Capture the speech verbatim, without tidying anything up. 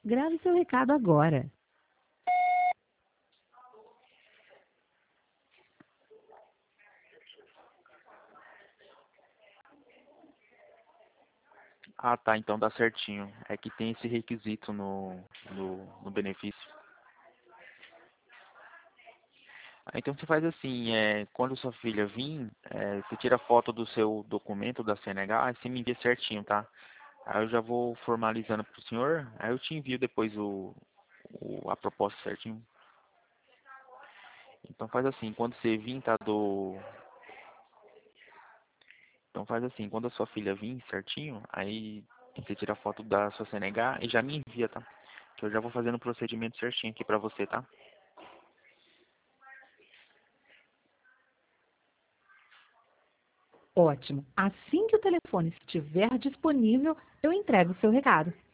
Grave seu recado agora. Ah, tá, então dá certinho. É que tem esse requisito no, no, no benefício. Ah, então você faz assim, é, quando sua filha vir, é, você tira foto do seu documento da C N H e você me envia certinho, tá? Aí eu já vou formalizando pro senhor, aí eu te envio depois o, o- a proposta certinho. Então faz assim, quando você vir, tá do... Então faz assim, quando a sua filha vir certinho, aí você tira a foto da sua C N H e já me envia, tá? Que eu já vou fazendo o procedimento certinho aqui pra você, tá? Ótimo. Assim que o telefone estiver disponível, eu entrego o seu recado.